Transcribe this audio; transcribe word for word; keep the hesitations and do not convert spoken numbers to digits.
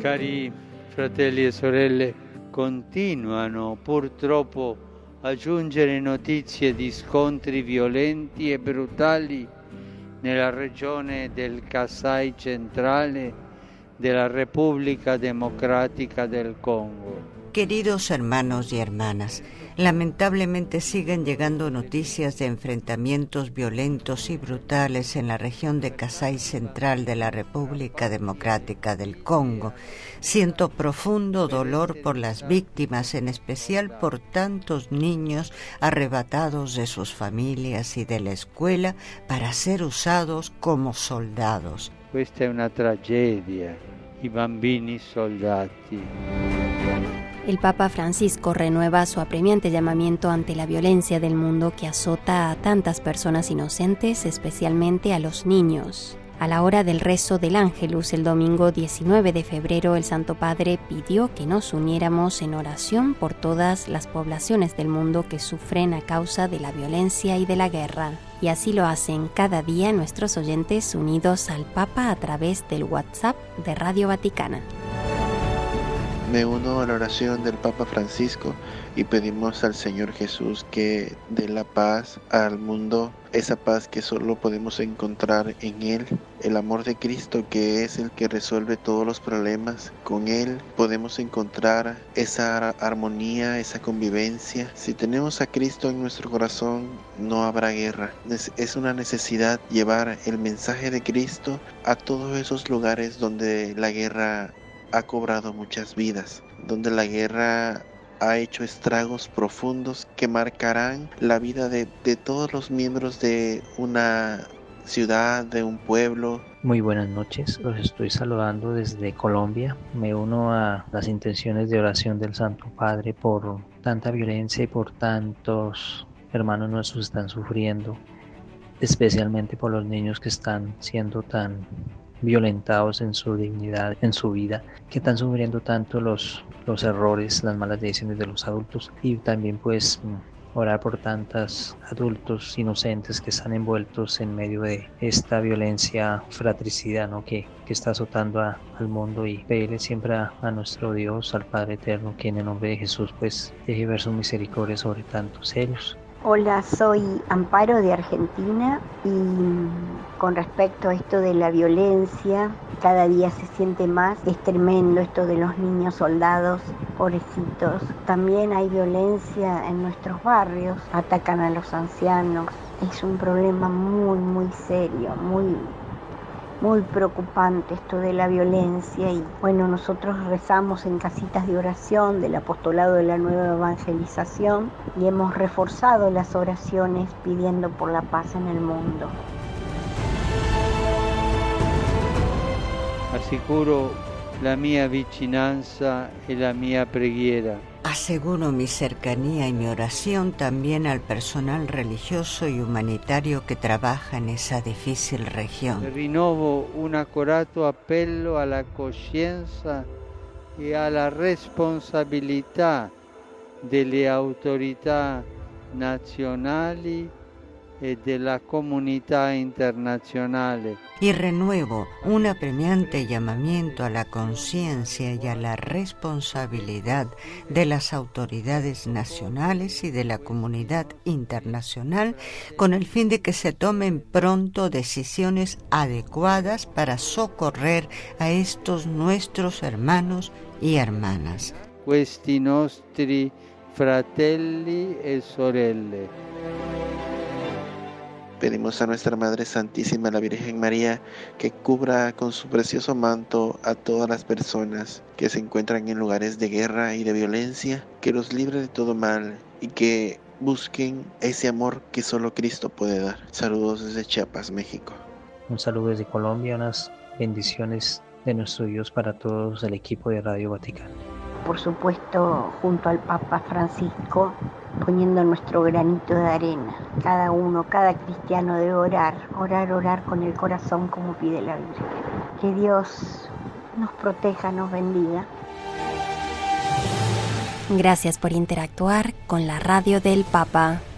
Cari fratelli e sorelle, continuano purtroppo a giungere notizie di scontri violenti e brutali nella regione del Kasai centrale della República Democrática del Congo. Queridos hermanos y hermanas, lamentablemente siguen llegando noticias de enfrentamientos violentos y brutales en la región de Kasai Central de la República Democrática del Congo. Siento profundo dolor por las víctimas, en especial por tantos niños arrebatados de sus familias y de la escuela para ser usados como soldados. Questa è una tragedia, i bambini soldati. El Papa Francisco renueva su apremiante llamamiento ante la violencia del mundo que azota a tantas personas inocentes, especialmente a los niños. A la hora del rezo del Ángelus el domingo diecinueve de febrero, el Santo Padre pidió que nos uniéramos en oración por todas las poblaciones del mundo que sufren a causa de la violencia y de la guerra. Y así lo hacen cada día nuestros oyentes unidos al Papa a través del WhatsApp de Radio Vaticana. Me uno a la oración del Papa Francisco y pedimos al Señor Jesús que dé la paz al mundo, esa paz que solo podemos encontrar en Él, el amor de Cristo que es el que resuelve todos los problemas. Con Él podemos encontrar esa armonía, esa convivencia. Si tenemos a Cristo en nuestro corazón, no habrá guerra. Es una necesidad llevar el mensaje de Cristo a todos esos lugares donde la guerra ha cobrado muchas vidas, donde la guerra ha hecho estragos profundos que marcarán la vida de, de todos los miembros de una ciudad, de un pueblo. Muy buenas noches, los estoy saludando desde Colombia. Me uno a las intenciones de oración del Santo Padre por tanta violencia y por tantos hermanos nuestros que están sufriendo, especialmente por los niños que están siendo tan violentados en su dignidad, en su vida, que están sufriendo tanto los, los errores, las malas decisiones de los adultos, y también pues orar por tantos adultos inocentes que están envueltos en medio de esta violencia fratricida, ¿no? que, que está azotando a, al mundo, y pedirle siempre a, a nuestro Dios, al Padre Eterno, que en el nombre de Jesús pues deje ver su misericordia sobre tantos ellos. Hola, soy Amparo de Argentina y con respecto a esto de la violencia, cada día se siente más, es tremendo esto de los niños soldados, pobrecitos. También hay violencia en nuestros barrios, atacan a los ancianos, es un problema muy, muy serio, muy, muy preocupante esto de la violencia. Y bueno, nosotros rezamos en casitas de oración del apostolado de la nueva evangelización y hemos reforzado las oraciones pidiendo por la paz en el mundo. Assicuro la mia vicinanza e la mia preghiera. Aseguro mi cercanía y mi oración también al personal religioso y humanitario que trabaja en esa difícil región. Rinnovo un accorato appello alla coscienza e alla responsabilità delle autorità nazionali e della comunità internazionale. Y renuevo un apremiante llamamiento a la conciencia y a la responsabilidad de las autoridades nacionales y de la comunidad internacional, con el fin de que se tomen pronto decisiones adecuadas para socorrer a estos nuestros hermanos y hermanas. Questi nostri fratelli e sorelle. Pedimos a nuestra Madre Santísima, la Virgen María, que cubra con su precioso manto a todas las personas que se encuentran en lugares de guerra y de violencia, que los libre de todo mal y que busquen ese amor que solo Cristo puede dar. Saludos desde Chiapas, México. Un saludo desde Colombia, unas bendiciones de nuestro Dios para todos el equipo de Radio Vaticano. Por supuesto, junto al Papa Francisco, poniendo nuestro granito de arena. Cada uno, cada cristiano debe orar, orar, orar con el corazón como pide la Biblia. Que Dios nos proteja, nos bendiga. Gracias por interactuar con la radio del Papa.